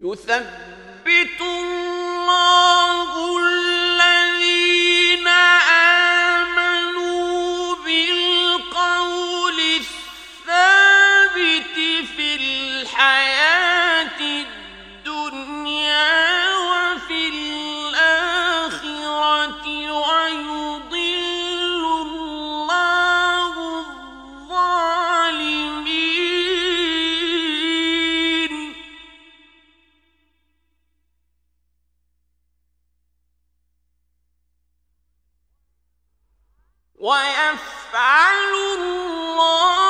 يثبت الله الذين آمنوا بالقول الثابت في الحياة الدنيا وفي الآخرة ويضل الله الظالمين. ويفعل الله